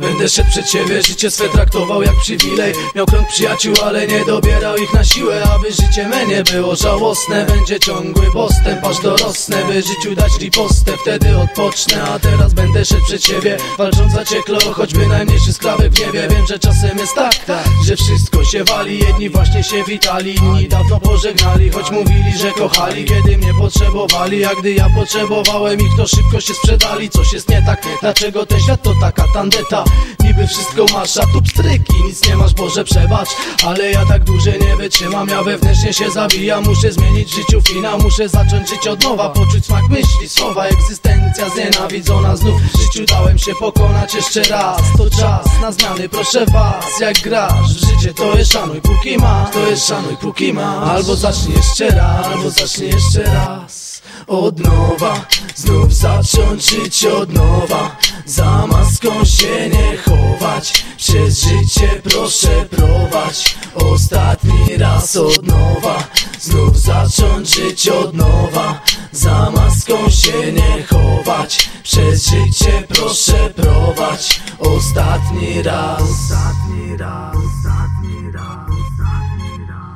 Będę szedł przed siebie, życie swe traktował jak przywilej. Miał krąg przyjaciół, ale nie dobierał ich na siłę. Aby życie me nie było żałosne, będzie ciągły postęp, aż dorosnę, by życiu dać ripostę. Wtedy odpocznę, a teraz będę szedł przed siebie, walcząc zacieklo, choćby najmniejszy skrawek w niebie. Wiem, że czasem jest tak, że wszystko się wali. Jedni właśnie się witali, inni dawno pożegnali, choć mówili, że kochali, kiedy mnie potrzebowali. A gdy ja potrzebowałem ich, to szybko się sprzedali. Coś jest nie tak, dlaczego ten świat to taka tandeta? Niby wszystko masz, a tu pstryki, nic nie masz, Boże przebacz. Ale ja tak dłużej nie wytrzymam, ja wewnętrznie się zabijam. Muszę zmienić w życiu finał, muszę zacząć żyć od nowa, poczuć smak myśli, słowa, egzystencja znienawidzona. Znów w życiu dałem się pokonać jeszcze raz. To czas na zmiany, proszę was. Jak grasz w życie, to je szanuj póki masz, to je szanuj póki masz. Albo zacznij jeszcze raz, albo zacznij jeszcze raz. Od nowa, znów zacząć żyć od nowa. Za maską się nie chować, przez życie proszę prowadź. Ostatni raz od nowa, znów zacząć żyć od nowa. Za maską się nie chować, przez życie proszę prowadź. Ostatni raz, ostatni raz, ostatni raz, ostatni raz.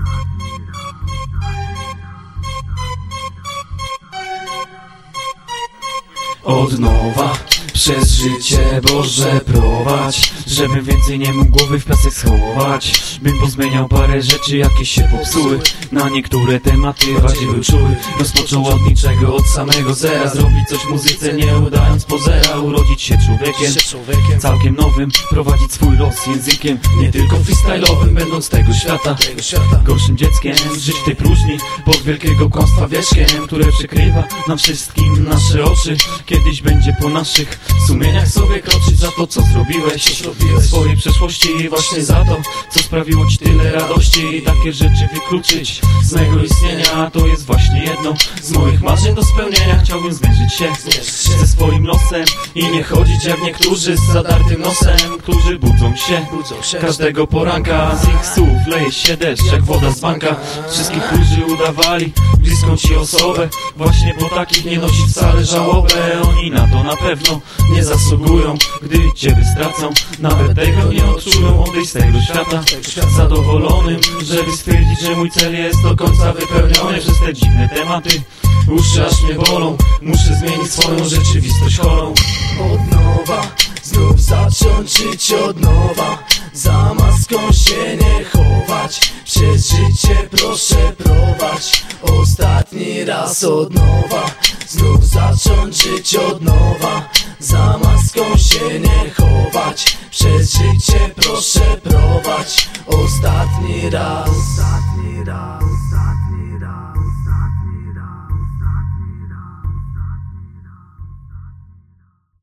Od nowa, przez życie Boże prowadź, żebym więcej nie mógł głowy w piasek schować. Bym pozmieniał parę rzeczy, jakie się popsuły. Na niektóre tematy bardziej był czuły. Rozpoczął od niczego, od samego zera. Zrobić coś w muzyce, nie udając pozera. Urodzić się człowiekiem całkiem nowym, prowadzić swój los językiem nie tylko freestyle'owym, będąc tego świata gorszym dzieckiem. Żyć w tej próżni pod wielkiego kłamstwa wierzchiem, które przykrywa nam wszystkim nasze oczy. Kiedyś będzie po naszych sumieniach sobie kroczyć za to, co zrobiłeś w swojej przeszłości. Właśnie za to, co sprawiło ci tyle radości. I takie rzeczy wykluczyć z mego istnienia, to jest właśnie jedno z moich marzeń do spełnienia. Chciałbym zmierzyć się ze swoim losem i nie chodzić jak niektórzy z zadartym nosem, którzy budzą się każdego poranka. Z ich słów leje się deszcz jak woda z banka. Wszystkich, którzy udawali bliską ci osobę, właśnie po takich nie nosić wcale żałobę. Oni na to na pewno nie zasługują, gdy ciebie stracą. Nawet tego nie odczują, odejść z tego świata zadowolonym, żeby stwierdzić, że mój cel jest do końca wypełniony. Przez te dziwne tematy uszy aż mnie bolą, muszę zmienić swoją rzeczywistość chorą. Od nowa, znów zacząć żyć od nowa. Za maską się nie chować, przez życie proszę prowadź. Ostatni raz od nowa, znów zacząć żyć od nowa. Za maską się nie chować, przez życie proszę prowadź. Ostatni raz, ostatni raz, ostatni raz.